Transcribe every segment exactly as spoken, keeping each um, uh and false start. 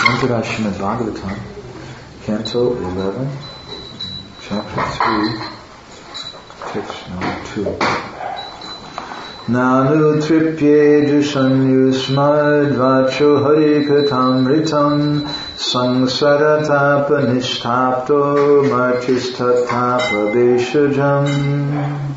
Entered Srimad Bhagavatam, Canto eleven, Chapter three, Text number two. Nanu tripye jusanyusmad vacho harikatamritam sangsarata nishtapto martisthatapa veshajam.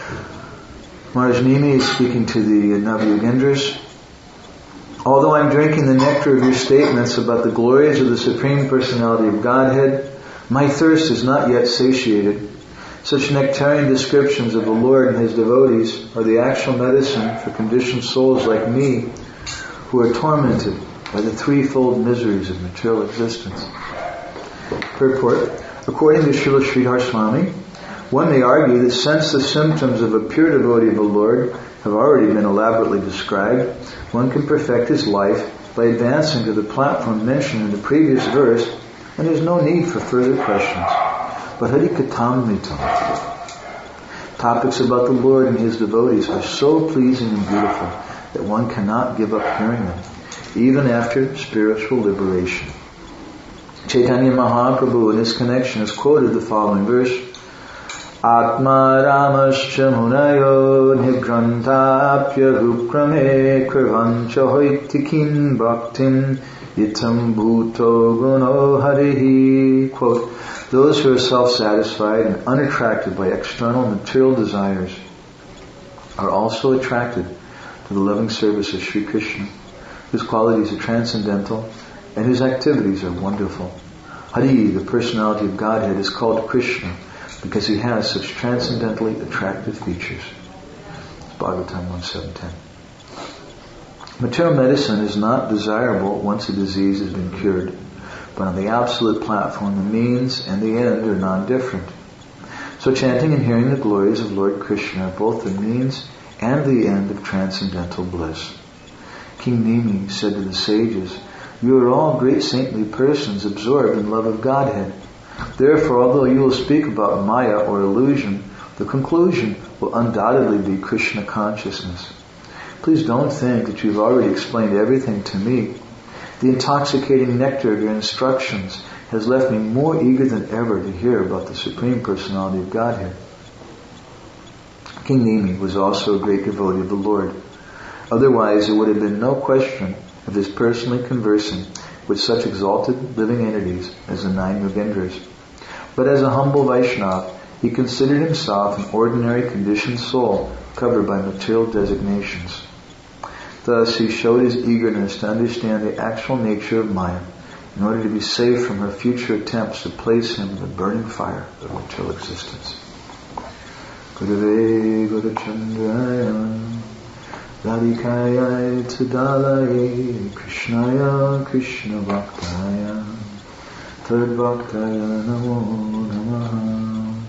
Maharaj Nimi is speaking to the Navyogendras. Although I'm drinking the nectar of your statements about the glories of the Supreme Personality of Godhead, my thirst is not yet satiated. Such nectarian descriptions of the Lord and His devotees are the actual medicine for conditioned souls like me, who are tormented by the threefold miseries of material existence. Purport. According to Srila Sridhar Swami, one may argue that since the symptoms of a pure devotee of the Lord have already been elaborately described, one can perfect his life by advancing to the platform mentioned in the previous verse, and there's no need for further questions. But Harikatamritam, topics about the Lord and His devotees are so pleasing and beautiful that one cannot give up hearing them, even after spiritual liberation. Chaitanya Mahaprabhu in this connection has quoted the following verse: Atma Ramascha Munayo Nigrantapya Rukrame Krivancha Hoitikin Bhaktim Itam Bhuto Guno Harihi. Quote, those who are self-satisfied and unattracted by external material desires are also attracted to the loving service of Sri Krishna, whose qualities are transcendental and whose activities are wonderful. Hari, the personality of Godhead, is called Krishna because he has such transcendently attractive features. Bhagavatam one seven ten. Material medicine is not desirable once a disease has been cured, but on the absolute platform the means and the end are non-different. So chanting and hearing the glories of Lord Krishna are both the means and the end of transcendental bliss. King Nimi said to the sages, you are all great saintly persons absorbed in love of Godhead. Therefore, although you will speak about Maya or illusion, the conclusion will undoubtedly be Krishna consciousness. Please don't think that you've already explained everything to me. The intoxicating nectar of your instructions has left me more eager than ever to hear about the Supreme Personality of Godhead. King Nimi was also a great devotee of the Lord. Otherwise, there would have been no question of his personally conversing with such exalted living entities as the nine Yogendras. But as a humble Vaishnava, he considered himself an ordinary conditioned soul covered by material designations. Thus, he showed his eagerness to understand the actual nature of Maya in order to be saved from her future attempts to place him in the burning fire of material existence. Gurave Guru Chandraya Radhikaya Tadalaye Krishnaya Krishna Bhaktaya Third Bhaktaya Namo Namaha.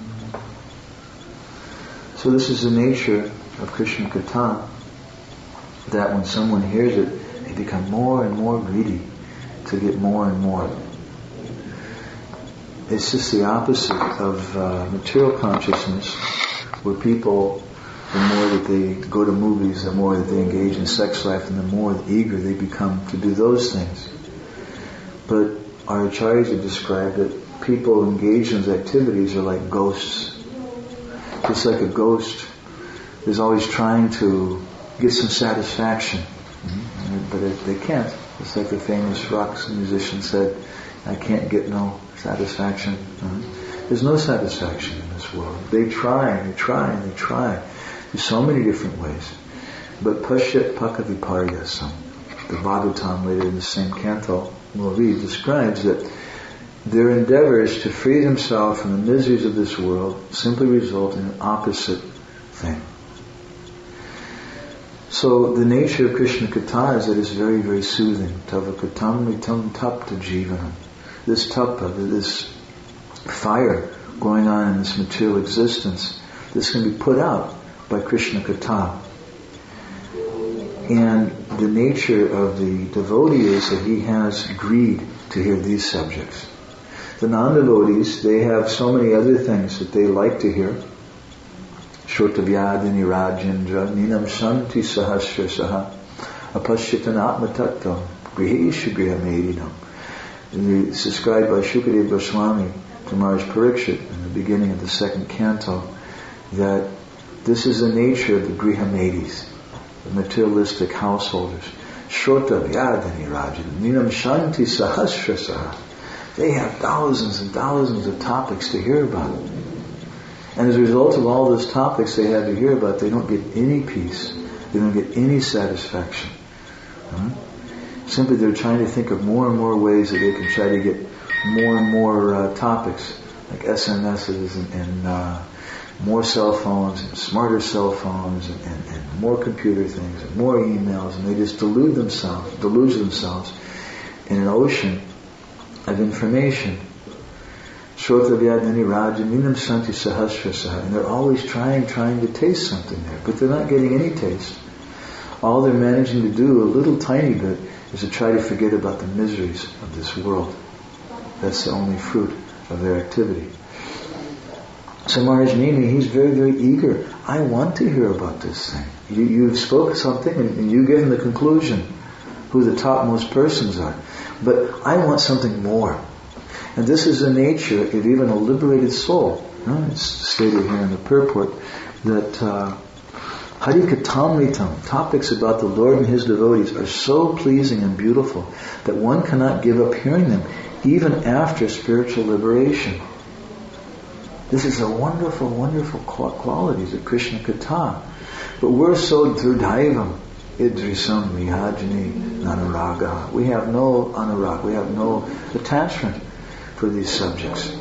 So this is the nature of Krishna Katha, that when someone hears it, they become more and more greedy to get more and more. It's just the opposite of uh, material consciousness, where people, the more that they go to movies, the more that they engage in sex life, and the more eager they become to do those things. But our acharyas have described that people engaged in those activities are like ghosts. Just like a ghost is always trying to get some satisfaction, mm-hmm. but it, they can't. It's like the famous rock musician said, I can't get no satisfaction. Mm-hmm. There's no satisfaction in this world. They try and they try and they try. There's so many different ways. But Pashyat Pakaviparyasam, the Bhagavatam later in the same canto, we'll read, describes that their endeavors to free themselves from the miseries of this world simply result in an opposite thing. So the nature of Krishna Katha is that it's very, very soothing. Tava katam ritam tapta jivanam. This tapa, this fire going on in this material existence, this can be put out by Krishna Katha. And the nature of the devotee is that he has greed to hear these subjects. The non-devotees, they have so many other things that they like to hear. Shrotavyadini Rajendra Ninam Shanti Sahasra Saha Apashyitan Atma Tattvam Grihesha Grihamedinam. It's described by Shukadeva Goswami to Maharaj Parikshit in the beginning of the second canto that this is the nature of the Grihamedis, the materialistic householders. Shrota Vyadhani Raja, Ninam Shanti Sahasrasaha. They have thousands and thousands of topics to hear about. And as a result of all those topics they have to hear about, they don't get any peace. They don't get any satisfaction. Huh? Simply they're trying to think of more and more ways that they can try to get more and more uh, topics, like S M Ses and, and uh, more cell phones and smarter cell phones and, and, and more computer things and more emails, and they just delude themselves, deluge themselves in an ocean of information. Shrota Vyadhani Raja Ninam Santi Sahasrasaha. And they're always trying, trying to taste something there, but they're not getting any taste. All they're managing to do, a little tiny bit, is to try to forget about the miseries of this world. That's the only fruit of their activity. So Maharaj Nimi, he's very, very eager. I want to hear about this thing. You, you've spoken something and, and you give him the conclusion, who the topmost persons are. But I want something more. And this is the nature of even a liberated soul. You know, it's stated here in the purport that uh, Harikatamritam, topics about the Lord and His devotees, are so pleasing and beautiful that one cannot give up hearing them even after spiritual liberation. This is a wonderful, wonderful qualities of Krishna Katha. But we're so dhurdaivam, idrisam vihajani nanuraga. We have no anurag, we have no attachment for these subjects.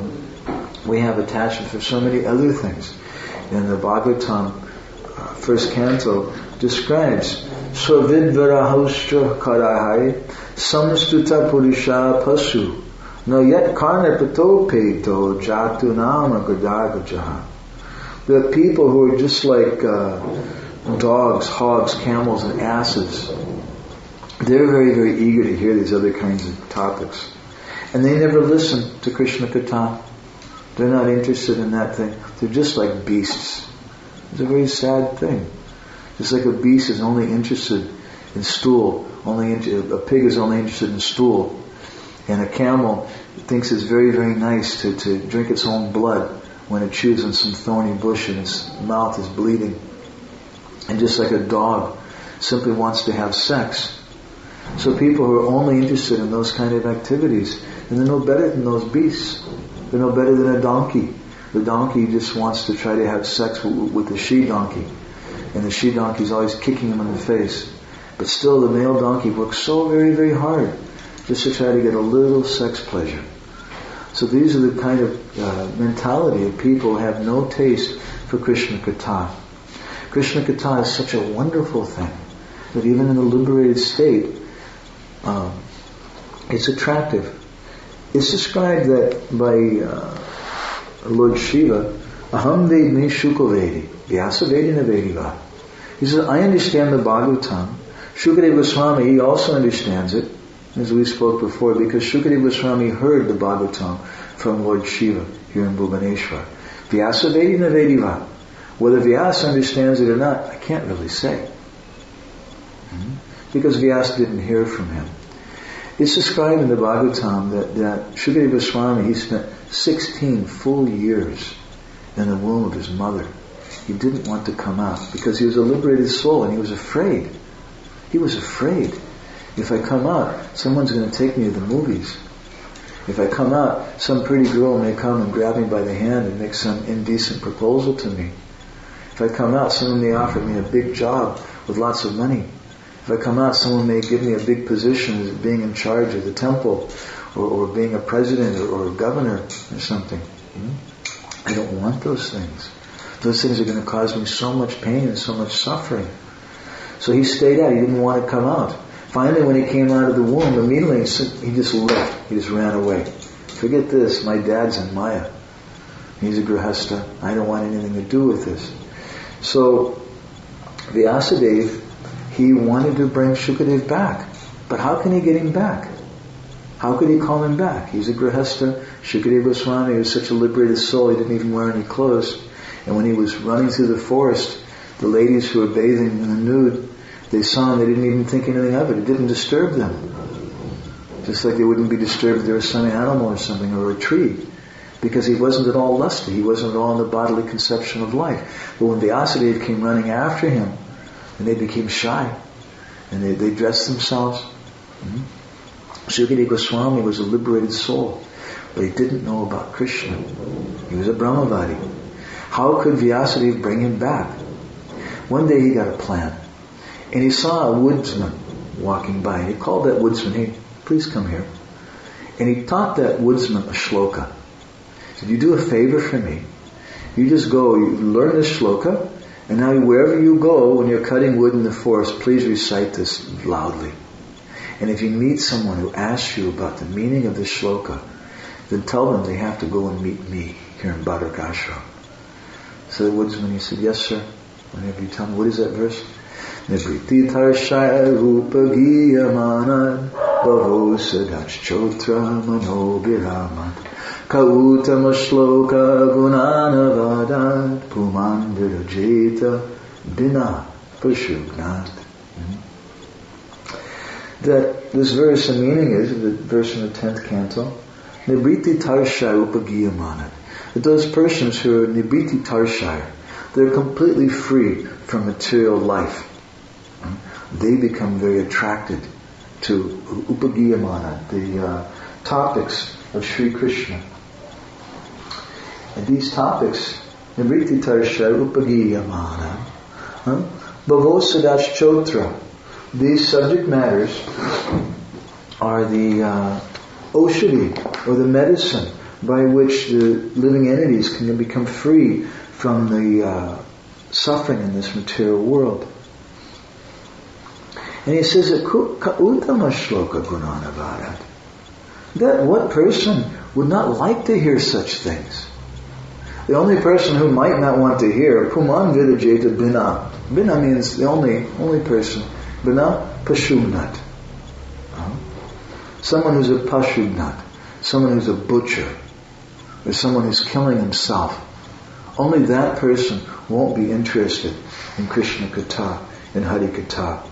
We have attachment for so many other things. And the Bhagavatam, uh, first canto, describes Swavidvarahostra karahai samstuta purisha pasu no yet karna pato peto jatu nama gadagajaha. The people who are just like uh, dogs, hogs, camels, and asses, they're very, very eager to hear these other kinds of topics. And they never listen to Krishna Katha. They're not interested in that thing. They're just like beasts. It's a very sad thing. Just like a beast is only interested in stool, only in, a pig is only interested in stool, and a camel thinks it's very, very nice to, to drink its own blood when it chews on some thorny bush and its mouth is bleeding. And just like a dog simply wants to have sex. So people who are only interested in those kind of activities, and they're no better than those beasts. They're no better than a donkey. The donkey just wants to try to have sex with, with the she-donkey. And the she-donkey is always kicking him in the face. But still the male donkey works so very, very hard just to try to get a little sex pleasure. So these are the kind of uh, mentality of people who have no taste for Krishna Katha. Krishna Katha is such a wonderful thing that even in a liberated state, um, it's attractive. It's described that by uh, Lord Shiva, Aham Ved Me Shukavedi, Vyasa Vedi Navediva. He says, I understand the Bhagavatam. Shukadeva Goswami, he also understands it, as we spoke before, because Shukadeva Goswami heard the Bhagavatam from Lord Shiva here in Bhubaneswar. Vyasa Vedi Navediva. Whether Vyasa understands it or not, I can't really say. Mm-hmm. Because Vyasa didn't hear from him. It's described in the Bhagavatam that, that Shukadeva Goswami, he spent sixteen full years in the womb of his mother. He didn't want to come out because he was a liberated soul and he was afraid. He was afraid. If I come out, someone's going to take me to the movies. If I come out, some pretty girl may come and grab me by the hand and make some indecent proposal to me. If I come out, someone may offer me a big job with lots of money. If I come out, someone may give me a big position as being in charge of the temple, or, or being a president, or, or a governor, or something. Hmm? I don't want those things. Those things are going to cause me so much pain and so much suffering. So he stayed out. He didn't want to come out. Finally, when he came out of the womb, immediately he just left. He just ran away. Forget this. My dad's in Maya. He's a grihastha. I don't want anything to do with this. So Vyasadeva, he wanted to bring Shukadev back. But how can he get him back? How could he call him back? He's a grihastha. Shukadeva Goswami was such a liberated soul, he didn't even wear any clothes. And when he was running through the forest, the ladies who were bathing in the nude, they saw him, they didn't even think anything of it. It didn't disturb them. Just like they wouldn't be disturbed if there was some animal or something, or a tree. Because he wasn't at all lusty. He wasn't at all in the bodily conception of life. But when Vyasadeva came running after him, and they became shy, and they, they dressed themselves. Mm-hmm. Sukadeva Goswami was a liberated soul, but he didn't know about Krishna. He was a Brahmavadi. How could Vyasadeva bring him back? One day he got a plan, and he saw a woodsman walking by. He called that woodsman, "Hey, please come here." And he taught that woodsman a shloka. He said, "You do a favor for me. You just go, you learn this shloka, and now wherever you go, when you're cutting wood in the forest, please recite this loudly. And if you meet someone who asks you about the meaning of this shloka, then tell them they have to go and meet me here in Bhadrak Ashram." So the woodsman, he said, "Yes, sir. Whenever you tell me, what is that verse?" Nibriti tarshaya rupagiyamanad bhavo sadachchotra manobiramat kautama shloka gunanavadad puman virajeta bina pashugnat. That this verse, the meaning is, the verse in the tenth canto, Nibriti tarshaya rupagiyamanad. That those persons who are Nibriti tarshaya, they're completely free from material life. They become very attracted to upagiyamana, the uh, topics of Sri Krishna. And these topics, Nibriti Tarsha upagiyamana, Bhavosadach Chotra, these subject matters are the uh, oshadi, or the medicine by which the living entities can become free from the uh, suffering in this material world. And he says that Uttama Shloka Gunanavadat. That what person would not like to hear such things? The only person who might not want to hear Puman Vidajeta Bina. Bina means the only only person. Bina Pashugnat. Uh-huh. Someone who's a Pashugnat. Someone who's a butcher. Or someone who's killing himself. Only that person won't be interested in Krishna Katha, in Hari Katha.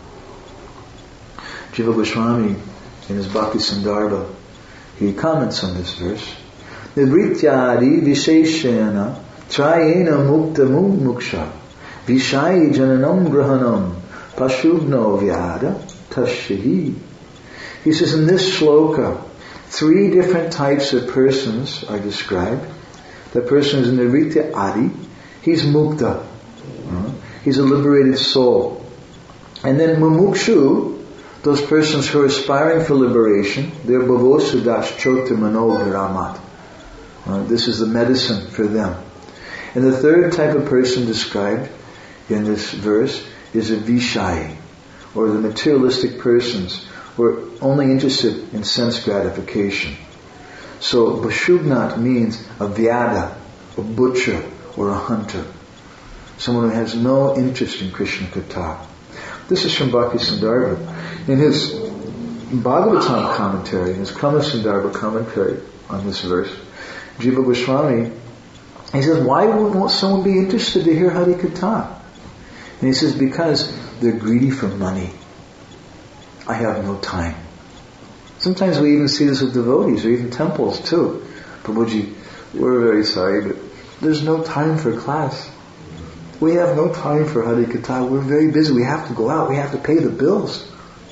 Jiva Goswami, in his Bhakti Sandarbha, he comments on this verse. Nivrityadi visheshena trayena mukta muksha vishayi jananam grahanam pashugno vyada tashahi. He says in this shloka, three different types of persons are described. The person is Nivritya Adi, he's mukta, uh, he's a liberated soul. And then mumukshu, those persons who are aspiring for liberation, they're bhavosudash chota mano viramat. Uh, this is the medicine for them. And the third type of person described in this verse is a vishayi, or the materialistic persons who are only interested in sense gratification. So Bashugnat means a vyada, a butcher, or a hunter. Someone who has no interest in Krishna Katha. This is from Bhakti Sandarbha. In his Bhagavatam commentary, his Kama Sandarbha commentary on this verse, Jiva Goswami, he says, why won't someone be interested to hear Hari Katha? And he says, because they're greedy for money. I have no time. Sometimes we even see this with devotees, or even temples too. Prabhuji, we're very sorry, but there's no time for class. We have no time for Hari Katha. We're very busy. We have to go out. We have to pay the bills.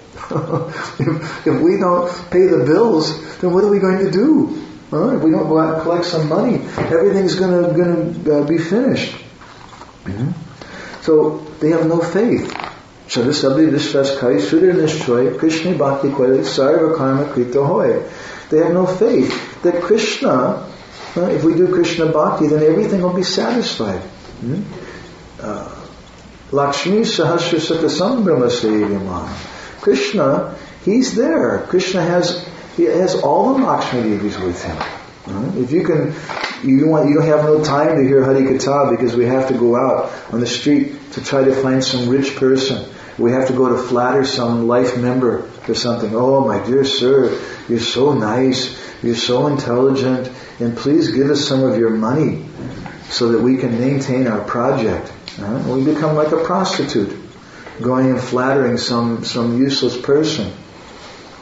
if, if we don't pay the bills, then what are we going to do? Huh? If we don't go out and collect some money, everything's going to going to uh, be finished. Mm-hmm. So they have no faith. Sarasabdi Vishwas Kai Sudhir Nishchoy Krishna Bhakti Kwale Sarva Karma Krita Hoy. They have no faith that Krishna, uh, if we do Krishna Bhakti, then everything will be satisfied. Mm-hmm. Uh, Lakshmi Sahasra Satasambrahma Sevyamana. Krishna, he's there. Krishna has he has all the Lakshmi Devis with him. Uh, if you can, you want you don't have no time to hear Hari Katha because we have to go out on the street to try to find some rich person. We have to go to flatter some life member or something. Oh, my dear sir, you're so nice, you're so intelligent, and please give us some of your money so that we can maintain our project. Uh, we become like a prostitute, going and flattering some, some useless person.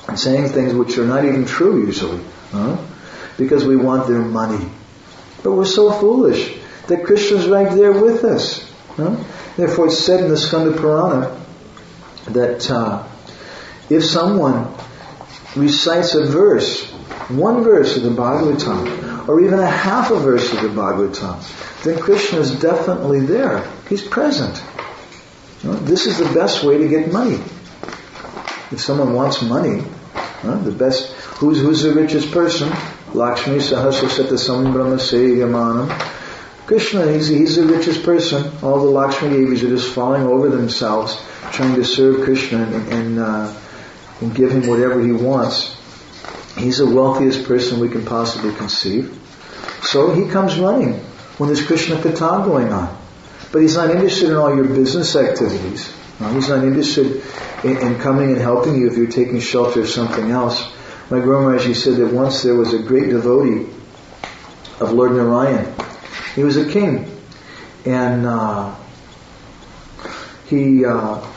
and saying things which are not even true usually, huh? Because we want their money. But we're so foolish that Krishna's right there with us. Huh? Therefore it's said in the Skanda Purana that uh, if someone recites a verse, one verse of the Bhagavatam, or even a half a verse of the Bhagavatam, then Krishna is definitely there. He's present. You know, this is the best way to get money. If someone wants money, huh, the best, who's who's the richest person? Lakshmi Sahasrasata Sambrahma Seyamanam. Krishna, he's, he's the richest person. All the Lakshmi Devis are just falling over themselves, trying to serve Krishna and, and, uh, and give him whatever he wants. He's the wealthiest person we can possibly conceive. So he comes running when there's Krishna Katha going on. But he's not interested in all your business activities. No, he's not interested in, in coming and helping you if you're taking shelter of something else. My Guru Maharaj, he said that once there was a great devotee of Lord Narayan. He was a king. And uh, he uh,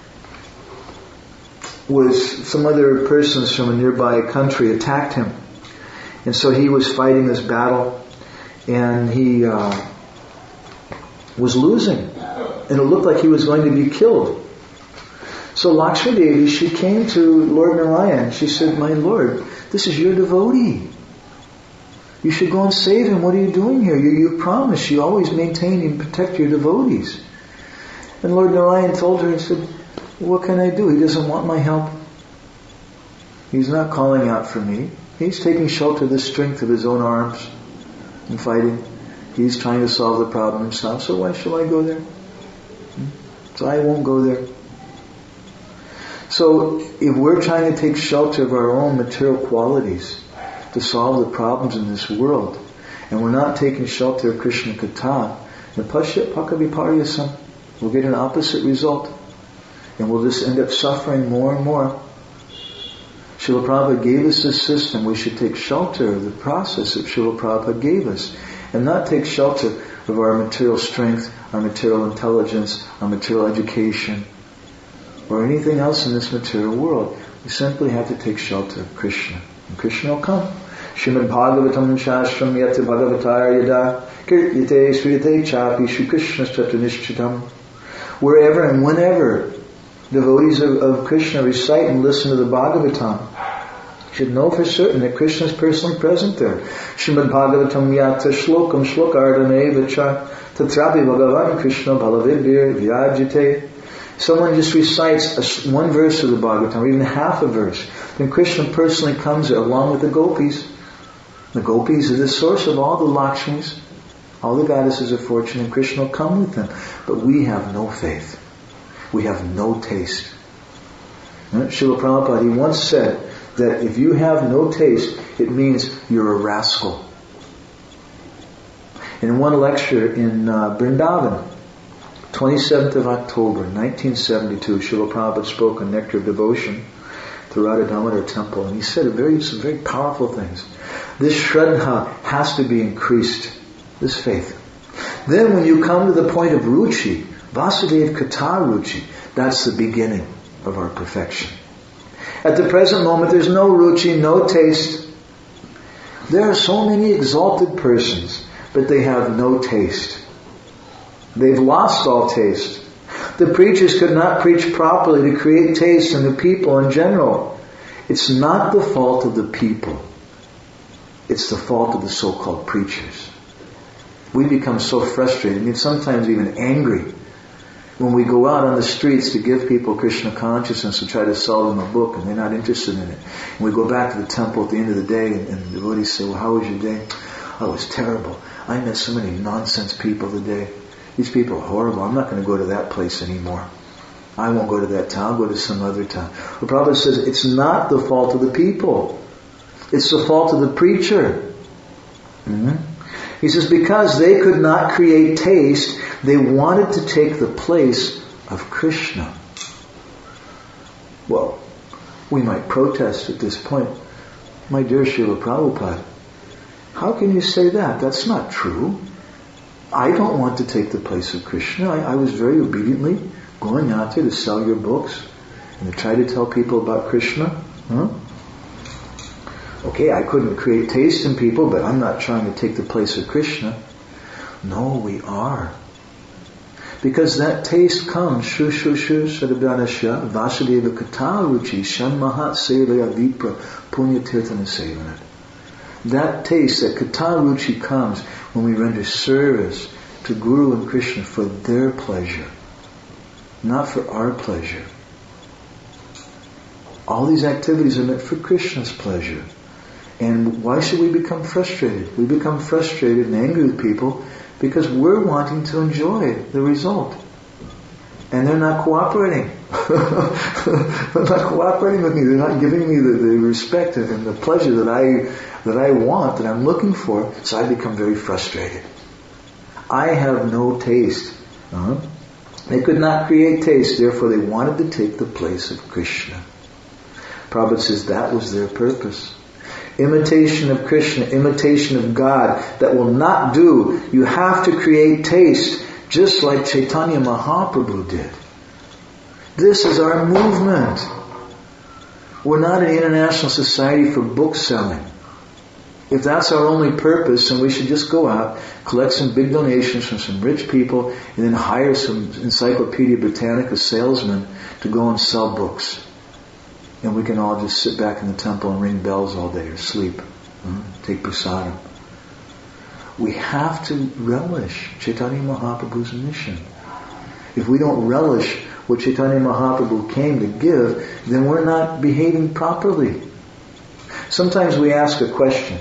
was, some other persons from a nearby country attacked him. And so he was fighting this battle. And he uh, was losing. And it looked like he was going to be killed. So Lakshmi Devi, she came to Lord Narayan. She said, "My Lord, this is your devotee. You should go and save him. What are you doing here? You, you promised you always maintain and protect your devotees." And Lord Narayan told her, he said, "What can I do? He doesn't want my help. He's not calling out for me. He's taking shelter of the strength of his own arms and fighting. He's trying to solve the problem himself. So why shall I go there? So I won't go there." So if we're trying to take shelter of our own material qualities to solve the problems in this world, and we're not taking shelter of Krishna Katha, then Pasya Pakaviparyasam, we'll get an opposite result. And we'll just end up suffering more and more. Srila Prabhupada gave us this system. We should take shelter of the process that Srila Prabhupada gave us, and not take shelter of our material strength, our material intelligence, our material education, or anything else in this material world. We simply have to take shelter of Krishna. And Krishna will come. Srimad Bhagavatam Shastram Yata Bhagavatar Yada Kirtyate Sriyate Chapi Shri Krishna Nishchitam. Wherever and whenever devotees of, of Krishna recite and listen to the Bhagavatam, should know for certain that Krishna is personally present there. Srimad Bhagavatam Yata Shlokam Shlokardane Vacha Tatrapi Bhagavan Krishna Balavidbir Vyajite. Someone just recites a, one verse of the Bhagavatam, or even half a verse, then Krishna personally comes there along with the gopis. The gopis are the source of all the Lakshmis, all the goddesses of fortune, and Krishna will come with them. But we have no faith. We have no taste. Srila Prabhupada, he once said that if you have no taste, it means you're a rascal. In one lecture in uh, Vrindavan, twenty-seventh of October, nineteen seventy-two, Srila Prabhupada spoke on Nectar of Devotion to Radha Damodar Temple, and he said a very, some very powerful things. This Shraddha has to be increased, this faith. Then when you come to the point of Ruchi, Vasudev Katha Ruchi, that's the beginning of our perfection. At the present moment, there's no Ruchi, no taste. There are so many exalted persons, but they have no taste. They've lost all taste. The preachers could not preach properly to create taste in the people in general. It's not the fault of the people. It's the fault of the so-called preachers. We become so frustrated, I mean sometimes even angry, when we go out on the streets to give people Krishna consciousness to try to sell them a book and they're not interested in it. And we go back to the temple at the end of the day and, and the devotees say, "Well, how was your day?" "Oh, it was terrible. I met so many nonsense people today. These people are horrible. I'm not going to go to that place anymore. I won't go to that town. I'll go to some other town." The Prabhupada says it's not the fault of the people. It's the fault of the preacher. Mm-hmm. He says because they could not create taste, they wanted to take the place of Krishna. Well, we might protest at this point. "My dear Srila Prabhupada, how can you say that? That's not true. I don't want to take the place of Krishna. I, I was very obediently going out there to sell your books and to try to tell people about Krishna. Huh? Okay, I couldn't create taste in people, but I'm not trying to take the place of Krishna. No, we are. Because that taste comes, shu shu shu sadabhanasya vasudeva kataruchi shanmahat sevaya vipra punyatirthana sevanat. That taste, that kataruchi comes when we render service to Guru and Krishna for their pleasure, not for our pleasure. All these activities are meant for Krishna's pleasure. And why should we become frustrated? We become frustrated and angry with people because we're wanting to enjoy the result. And they're not cooperating. They're not cooperating with me. They're not giving me the, the respect and the pleasure that I that I want, that I'm looking for. So I become very frustrated. I have no taste. Uh-huh. They could not create taste, therefore they wanted to take the place of Krishna. Prabhupada says that was their purpose. Imitation of Krishna, imitation of God, that will not do. You have to create taste, just like Chaitanya Mahaprabhu did. This is our movement. We're not an international society for book selling. If that's our only purpose, then we should just go out, collect some big donations from some rich people, and then hire some Encyclopedia Britannica salesmen to go and sell books. And we can all just sit back in the temple and ring bells all day or sleep. Mm-hmm. Take prasadam. We have to relish Chaitanya Mahaprabhu's mission. If we don't relish what Chaitanya Mahaprabhu came to give, then we're not behaving properly. Sometimes we ask a question,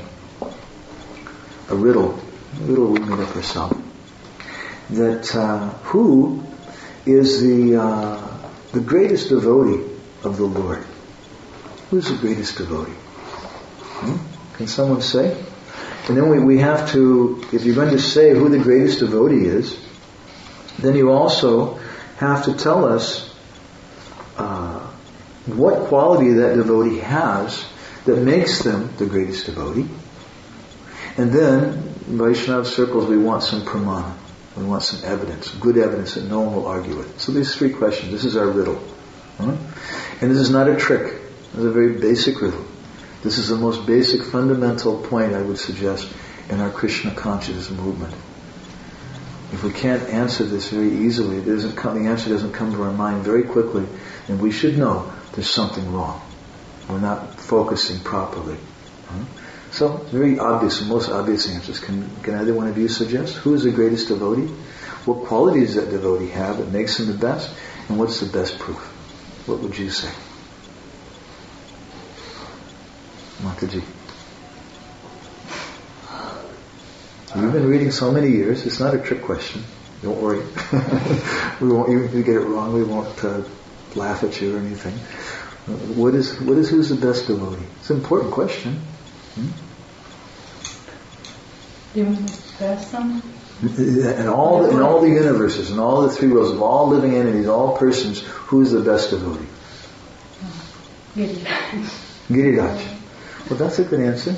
a riddle, a riddle we made up ourselves, that uh, who is the uh, the greatest devotee of the Lord? Who's the greatest devotee? Hmm? Can someone say? And then we, we have to, if you're going to say who the greatest devotee is, then you also have to tell us uh, what quality that devotee has that makes them the greatest devotee. And then, in Vaishnava circles, we want some pramana. We want some evidence, good evidence that no one will argue with. So these three questions. This is our riddle. Hmm? And this is not a trick. It's a very basic riddle. This is the most basic, fundamental point I would suggest in our Krishna consciousness movement. If we can't answer this very easily, it doesn't come, the answer doesn't come to our mind very quickly, then we should know there's something wrong. We're not focusing properly. Hmm? So, very obvious, the most obvious answers. Can, can either one of you suggest? Who is the greatest devotee? What qualities does that devotee have that makes him the best? And what's the best proof? What would you say? Mataji. You've been reading so many years, it's not a trick question. Don't worry. we won't, even if you get it wrong, we won't uh, laugh at you or anything. Uh, what is, what is, who's the best devotee? It's an important question. Hmm? The person? In all, the, in all the universes, in all the three worlds, of all living entities, all persons, who's the best devotee? Giriraj. Giriraj. Well, that's a good answer.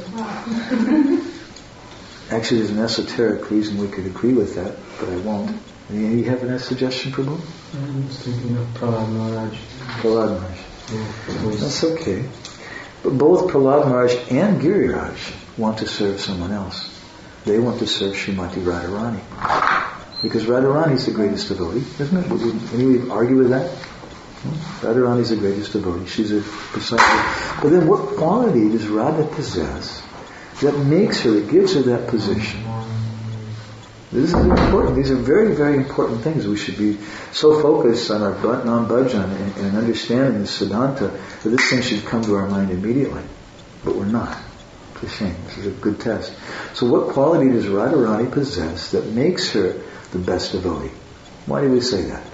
Actually, there's an esoteric reason we could agree with that, but I won't. You have a suggestion, Prabhu? I was thinking of Prahlad Maharaj. Prahlad Maharaj. Yeah, that's okay. But both Prahlad Maharaj and Giriraj want to serve someone else. They want to serve Srimati Radharani. Because Radharani is the greatest devotee, isn't it? Would you, anyone argue with that? Radharani is the greatest devotee. She's a precisely. But then what quality does Radha possess that makes her, that gives her that position? This is important. These are very, very important things. We should be so focused on our non-bhajan and, and understanding the Siddhanta that this thing should come to our mind immediately. But we're not. It's a shame. This is a good test. So what quality does Radharani possess that makes her the best devotee? Why do we say that?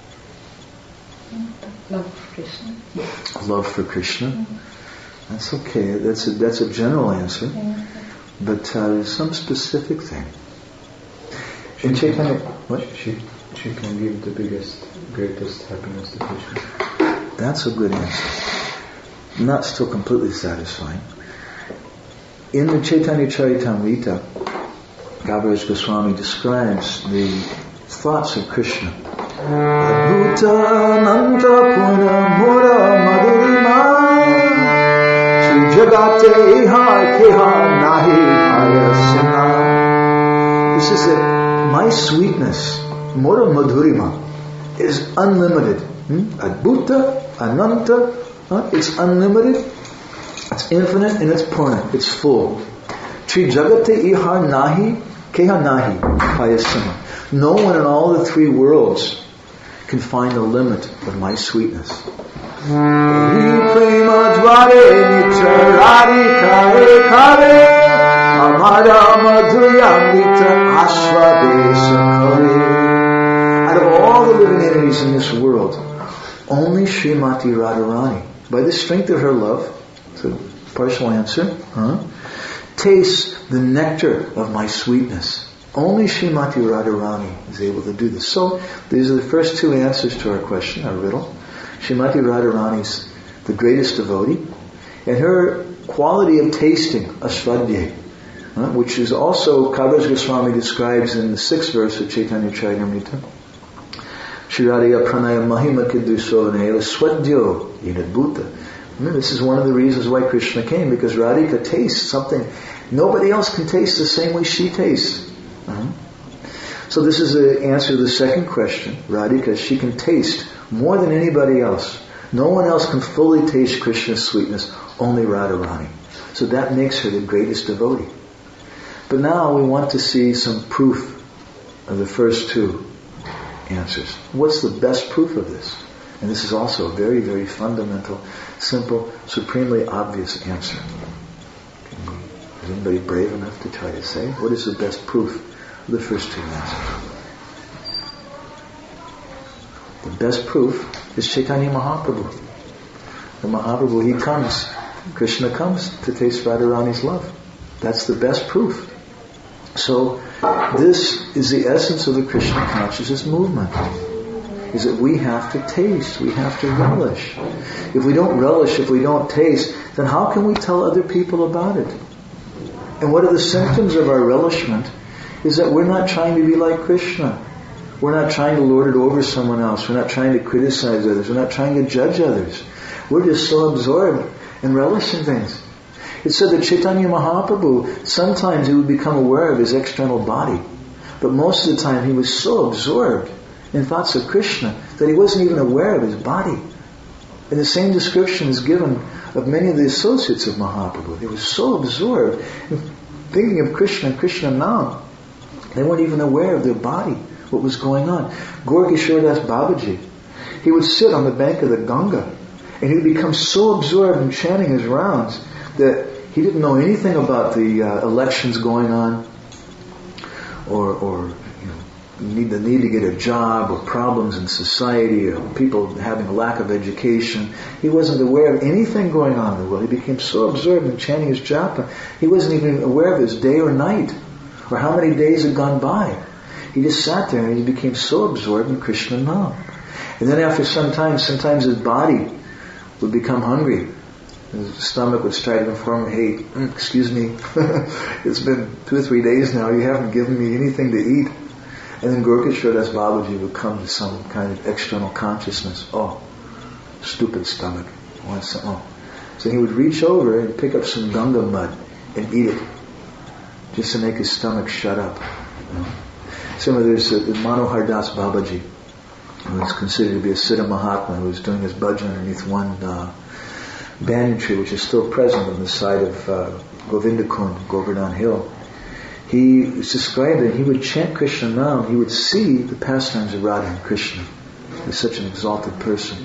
Love for Krishna. Love for Krishna. Mm-hmm. That's okay. That's a, that's a general answer. Yeah. But uh, there's some specific thing. She In Chaitanya, what? She, she can give the biggest, greatest happiness to Krishna. That's a good answer. Not still completely satisfying. In the Chaitanya Charitamrita, Kaviraj Goswami describes the thoughts of Krishna. Adbhuta Nanta Puna Mura Madhurima jagate iha keha nahi payasena. This is that my sweetness, Mora Madhurima, is unlimited. Hmm? Adbhuta, Ananta, huh? It's unlimited, it's infinite, and it's purna, it's full. Tri jagate iha nahi keha nahi payasena. No one in all the three worlds can find the limit of my sweetness. Prema dvare nitra radhika ekare amara madhuyamrita ashvadesa kare. Out of all the living entities in this world, only Srimati Radharani, by the strength of her love, it's a partial answer, huh, tastes the nectar of my sweetness. Only Srimati Radharani is able to do this. So, these are the first two answers to our question, our riddle. Srimati Radharani is the greatest devotee, and her quality of tasting, asvadhya, uh, which is also Kaviraj Goswami describes in the sixth verse of Chaitanya Charitamrita. Shiradiya pranaya mahima kidusovane asvadhyo yinadbhuta. This is one of the reasons why Krishna came, because Radhika tastes something nobody else can taste the same way she tastes. Uh-huh. So this is the answer to the second question. Radhika, she can taste more than anybody else. No one else can fully taste Krishna's sweetness, only Radharani. So that makes her the greatest devotee. But now we want to see some proof of the first two answers. What's the best proof of this? And this is also a very, very fundamental, simple, supremely obvious answer. Is anybody brave enough to try to say? What is the best proof of the first two answers? The best proof is Chaitanya Mahaprabhu. The Mahaprabhu, he comes. Krishna comes to taste Radharani's love. That's the best proof. So, this is the essence of the Krishna consciousness movement. Is that we have to taste, we have to relish. If we don't relish, if we don't taste, then how can we tell other people about it? And what are the symptoms of our relishment? Is that we're not trying to be like Krishna. We're not trying to lord it over someone else. We're not trying to criticize others. We're not trying to judge others. We're just so absorbed in relishing things. It's said that Chaitanya Mahaprabhu, sometimes he would become aware of his external body. But most of the time he was so absorbed in thoughts of Krishna that he wasn't even aware of his body. And the same description is given of many of the associates of Mahaprabhu. They were so absorbed in thinking of Krishna and Krishna Nam, they weren't even aware of their body, what was going on. Gaura Kishordas Babaji, he would sit on the bank of the Ganga, and he would become so absorbed in chanting his rounds that he didn't know anything about the uh, elections going on, or, or you know, need the need to get a job, or problems in society, or people having a lack of education. He wasn't aware of anything going on in the world. He became so absorbed in chanting his japa, he wasn't even aware of his day or night, or how many days had gone by. He just sat there and he became so absorbed in Krishna Nam. And then after some time, sometimes his body would become hungry. His stomach would start to inform him, hey, mm, excuse me, it's been two or three days now, you haven't given me anything to eat. And then Gaura Kishordas Babaji would come to some kind of external consciousness. Oh, stupid stomach. Oh. So he would reach over and pick up some Ganga mud and eat it, just to make his stomach shut up. You know? So there's uh, Manohar Das Babaji, who is considered to be a Siddha Mahatma, who was doing his bhajan underneath one uh, banyan tree, which is still present on the side of uh, Govindakund, Govardhan Hill. He was described that he would chant Krishna Nam, he would see the pastimes of Radha and Krishna. He was such an exalted person.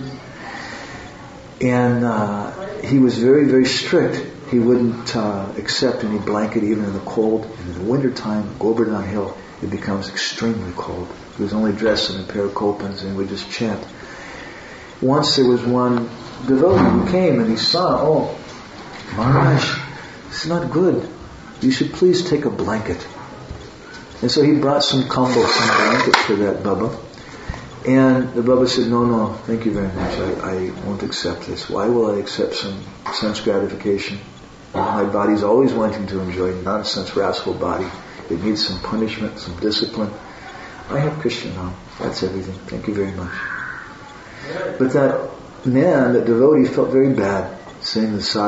And uh, he was very, very strict. He wouldn't uh, accept any blanket even in the cold. And in the wintertime, Govardhan Hill, it becomes extremely cold. He was only dressed in a pair of kopans and would just chant. Once there was one devotee who came and he saw, oh, Maharaj, it's not good. You should please take a blanket. And so he brought some kambal, some blankets for that Baba. And the Baba said, no, no, thank you very much. I, I won't accept this. Why will I accept some sense gratification? My body's always wanting to enjoy nonsense, wrathful body. It needs some punishment, some discipline. I have Krishna now. That's everything. Thank you very much. But that man, that devotee, felt very bad, saying the sadhu,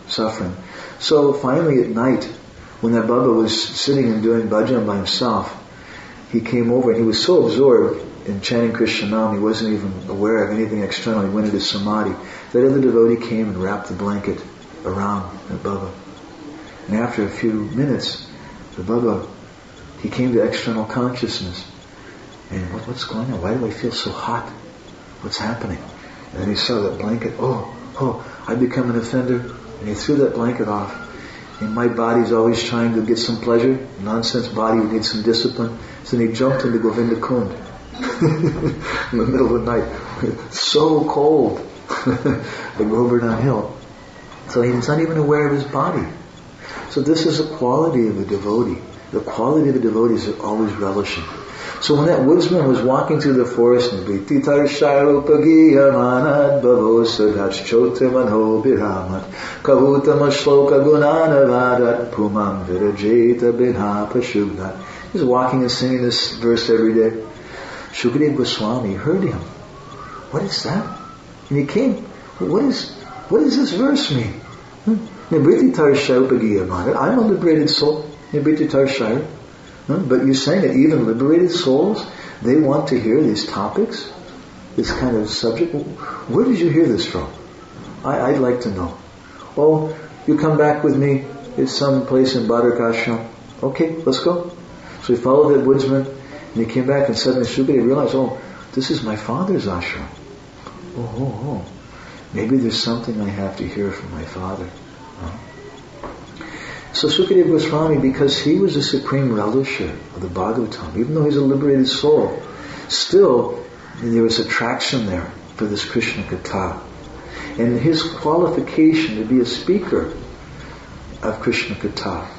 suffering. So finally at night, when that Baba was sitting and doing bhajan by himself, he came over and he was so absorbed in chanting Krishna Nam, he wasn't even aware of anything external. He went into samadhi. That other devotee came and wrapped the blanket around the Baba. And after a few minutes, the Baba, he came to external consciousness. And what, what's going on? Why do I feel so hot? What's happening? And then he saw that blanket. Oh, oh, I become an offender. And he threw that blanket off. And my body's always trying to get some pleasure. Nonsense body would need some discipline. So then he jumped into Govinda Kund in the middle of the night. So cold. The Govardhan Hill. So he's not even aware of his body. So this is a quality of a devotee. The quality of a devotee is always relishing. So when that woodsman was walking through the forest and Brititar Sharupagiya Manad Bavosadach Chotimanho Biramat Kavutama Shloka Gunanavadat Pumam Virajeta Binha Pashubnat. He's walking and singing this verse every day. Shukadeva Goswami heard him. What is that? And he came. What is what does this verse mean? Nibrititar Sharupagiya Manad. I'm a liberated soul. Nibrititar Shar. But you're saying that even liberated souls, they want to hear these topics, this kind of subject. Where did you hear this from? I, I'd like to know. Oh, you come back with me. It's some place in Bhadrak Ashram. Okay, let's go. So he followed that woodsman, and he came back, and suddenly Shukadeva realized, oh, this is my father's ashram. Oh, oh, oh. Maybe there's something I have to hear from my father. Huh? So Shukadeva Goswami, because he was a supreme relisher of the Bhagavatam, even though he's a liberated soul, still there was attraction there for this Krishna Katha. And his qualification to be a speaker of Krishna Katha,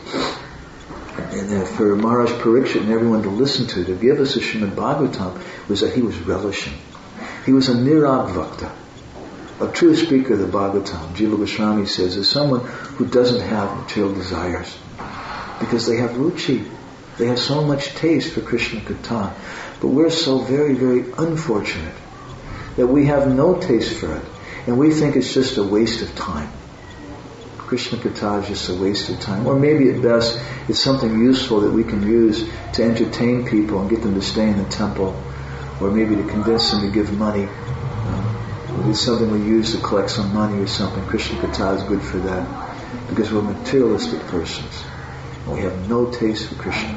and for Maharaj Parikshit and everyone to listen to, to give us a Srimad Bhagavatam, was that he was relishing. He was a niragvakta. A true speaker of the Bhagavatam, Jiva Goswami says, is someone who doesn't have material desires. Because they have ruchi. They have so much taste for Krishna Katha. But we're so very, very unfortunate that we have no taste for it. And we think it's just a waste of time. Krishna Katha is just a waste of time. Or maybe at best, it's something useful that we can use to entertain people and get them to stay in the temple. Or maybe to convince them to give money. It's something we use to collect some money or something. Krishna Katha is good for that. Because we're materialistic persons. And we have no taste for Krishna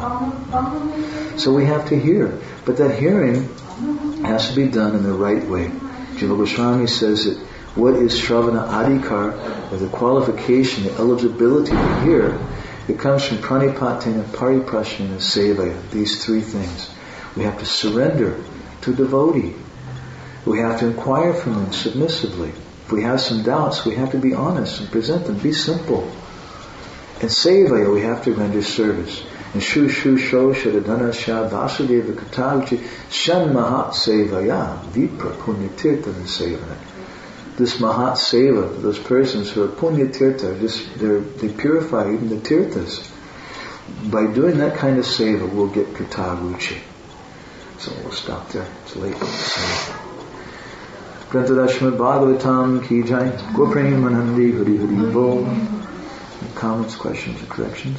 Katha. So we have to hear. But that hearing has to be done in the right way. Jiva Goswami says that what is Shravana Adhikar, or the qualification, the eligibility to hear, it comes from Pranipatena, Pariprashrena, Sevaya. These three things. We have to surrender to devotee. We have to inquire from them submissively. If we have some doubts, we have to be honest and present them. Be simple. And sevaya, we have to render service. And shu shu sho shadadana sha vasudeva katavuchi shan mahat sevaya vipra punyatirtha sevana. This mahat seva, those persons who are punyatirtha, just they're, they purify even the tirthas. By doing that kind of seva, we'll get katavuchi. So we'll stop there. It's late. So, Grantadashmad Bhagavatam Ki Jai. Goprem Manandi Hari Hari Bol. Comments, questions, or corrections?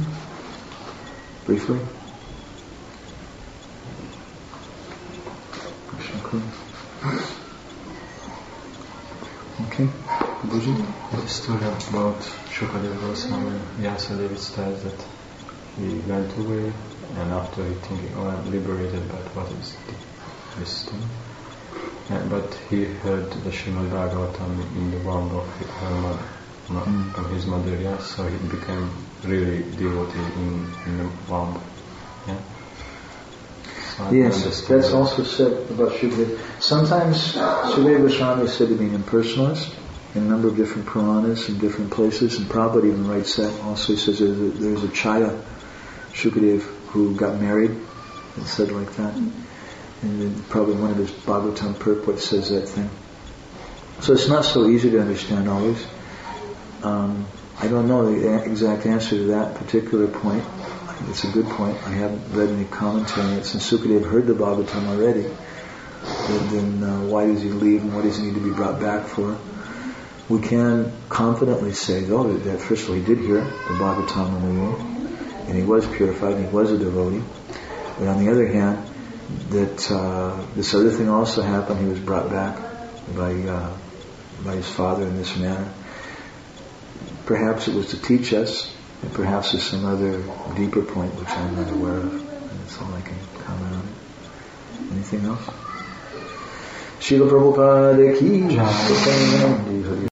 Briefly. Okay. The story about Shukadeva Goswami and Vyasadeva says that he went away and after he thinking, oh, I'm liberated, but what is this thing? And, but he heard the Srimad Bhagavatam in the womb of her mother, mm. from his mother, yeah, so he became really devotee in, in the womb. Yeah? So yes, that's also said about Shukadeva. Sometimes Shukadeva Goswami is said to be an impersonalist in a number of different Puranas in different places, and Prabhupada even writes that. Also he says there's a, there's a Chaya Shukadeva who got married, and said like that. Mm. And then probably one of his Bhagavatam purport says that thing. So it's not so easy to understand always. Um, I don't know the exact answer to that particular point. It's a good point. I haven't read any commentary on it. Since Sukadeva heard the Bhagavatam already, then, then uh, why does he leave and what does he need to be brought back for? we can confidently say, oh, that first of all, he did hear the Bhagavatam in the womb, and he was purified, and he was a devotee. But on the other hand, that uh, this other thing also happened. He was brought back by uh, by his father in this manner. Perhaps it was to teach us, and perhaps there's some other deeper point which I'm not aware of. And that's all I can comment on. Anything else? Srila Prabhupada ki jai.